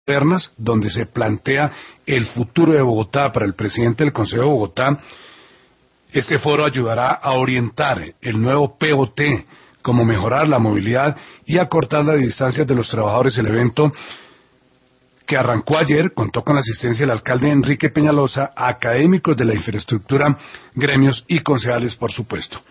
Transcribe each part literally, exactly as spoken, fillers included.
Modernas, donde se plantea el futuro de Bogotá para el presidente del Consejo de Bogotá. Este foro ayudará a orientar el nuevo P O T, cómo mejorar la movilidad y acortar las distancias de los trabajadores. El evento, que arrancó ayer, contó con la asistencia del alcalde Enrique Peñalosa, académicos de la infraestructura, gremios y concejales, por supuesto.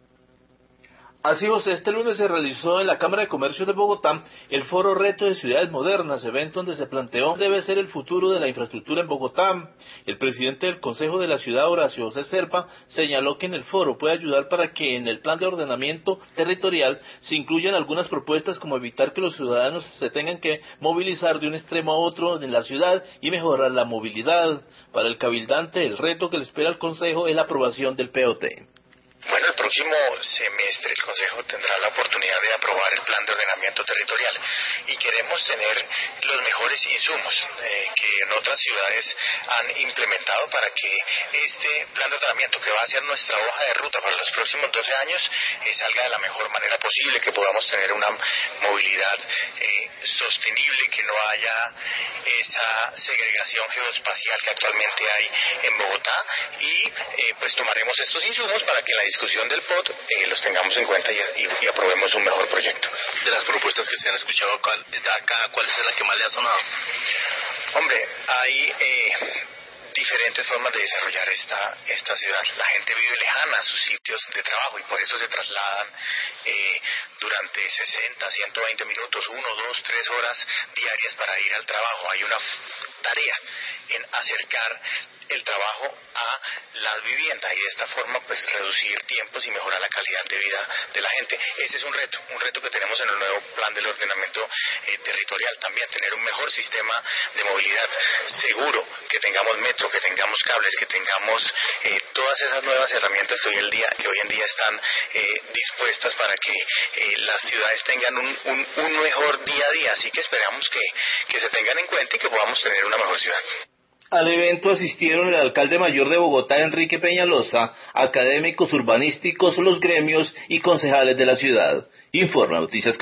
Así, José, este lunes se realizó en la Cámara de Comercio de Bogotá el Foro Reto de Ciudades Modernas, evento donde se planteó debe ser el futuro de la infraestructura en Bogotá. El presidente del Consejo de la Ciudad, Horacio José Serpa, señaló que en el foro puede ayudar para que en el plan de ordenamiento territorial se incluyan algunas propuestas como evitar que los ciudadanos se tengan que movilizar de un extremo a otro en la ciudad y mejorar la movilidad. Para el cabildante, el reto que le espera al Consejo es la aprobación del P O T. Bueno, el próximo semestre el Consejo tendrá la oportunidad de aprobar el Plan de Ordenamiento Territorial y queremos tener los mejores insumos eh, que en otras ciudades han implementado para que este Plan de Ordenamiento, que va a ser nuestra hoja de ruta para los próximos doce años, eh, salga de la mejor manera posible, que podamos tener una movilidad eh, sostenible, que no haya esa segregación geoespacial que actualmente hay en Bogotá y eh, pues tomaremos estos insumos para que en la discusión del P O T eh, los tengamos en cuenta y, y, y aprobemos un mejor proyecto. De las propuestas que se han escuchado acá, ¿cuál es la que más le ha sonado? Hombre, hay eh, diferentes formas de desarrollar esta, esta ciudad. La gente vive lejana a sus sitios de trabajo y por eso se trasladan eh, durante sesenta, ciento veinte minutos, uno, dos, tres horas diarias para ir al trabajo. Hay una tarea en acercar el trabajo a la vivienda y de esta forma pues reducir tiempos y mejorar la calidad de vida de la gente. Ese es un reto, un reto que tenemos en el nuevo plan del ordenamiento eh, territorial, también tener un mejor sistema de movilidad seguro, que tengamos metro, que tengamos cables, que tengamos eh, todas esas nuevas herramientas que hoy, el día, que hoy en día están eh, dispuestas para que eh, las ciudades tengan un, un, un mejor día a día, así que esperamos que, que se tengan en cuenta y que podamos tener una mejor ciudad. Al evento asistieron el alcalde mayor de Bogotá, Enrique Peñalosa, académicos urbanísticos, los gremios y concejales de la ciudad. Informa Noticias